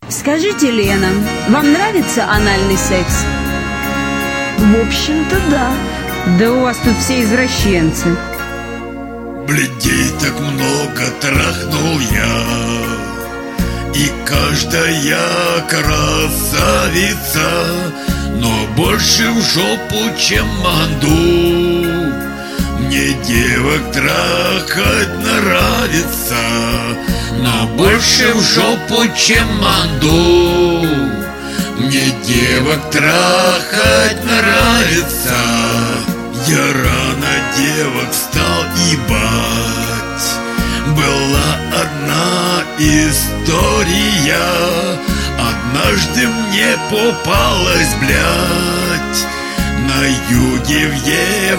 Скажите, Лена, вам нравится анальный секс? В общем-то, да. Да у вас тут все извращенцы. Блядей так много трахнул я, и каждая красавица, но больше в жопу, чем манду. Мне девок трахать нравится, но больше в жопу, чем манду. Мне девок трахать нравится. Я рано девок стал ебать. Была одна история. Однажды мне попалась, блядь, на юге в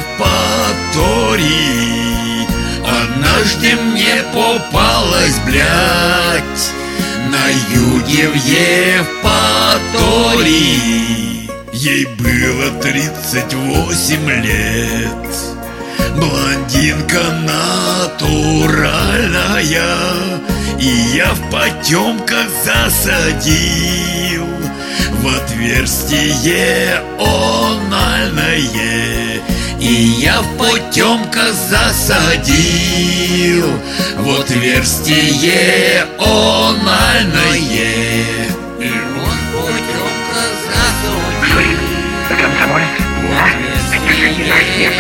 Евпатории. Однажды мне попалась, блядь, на юге в Евпатории. Ей было 38 лет. Блондинка натуральная, и я в потемках засадил в отверстие анальное. И я в потемках засадил в отверстие анальное. И он в потемках засадил в отверстие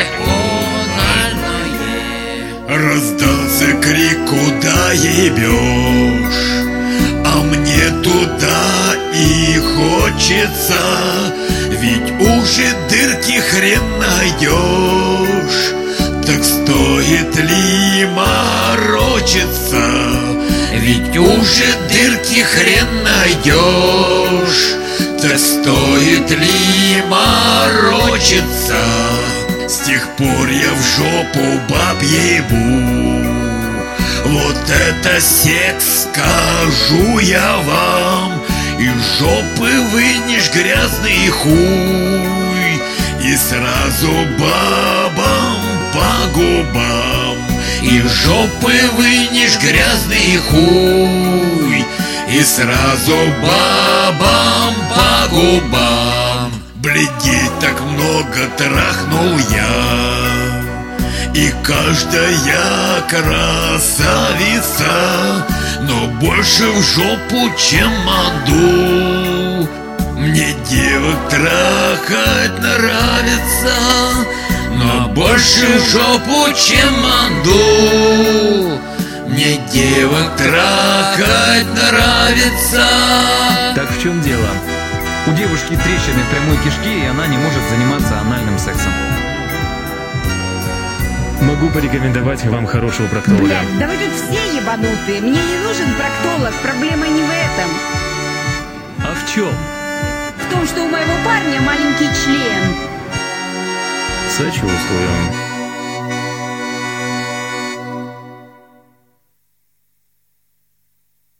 анальное. Раздался крик: куда ебешь? А мне туда и хочется, ведь уже дырки хрен найдешь. Так стоит ли морочиться? Ведь уже дырки хрен найдешь. Так стоит ли морочиться? С тех пор я в жопу баб ебу. Вот это секс, скажу я вам. Из жопы вынешь грязный хуй, и сразу бабам по губам. Из жопы вынешь грязный хуй, и сразу бабам по губам. Блядей так много трахнул я, и каждая красавица, но больше в жопу, чем манду. Мне девок трахать нравится, но больше в жопу, чем манду. Мне девок трахать нравится. Так в чем дело? У девушки трещины в прямой кишке, и она не может заниматься анальным сексом. Могу порекомендовать вам хорошего проктолога. Блядь, да вы тут все ебанутые. Мне не нужен проктолог, проблема не в этом. А в чем? В том, что у моего парня маленький член. Сочувствую.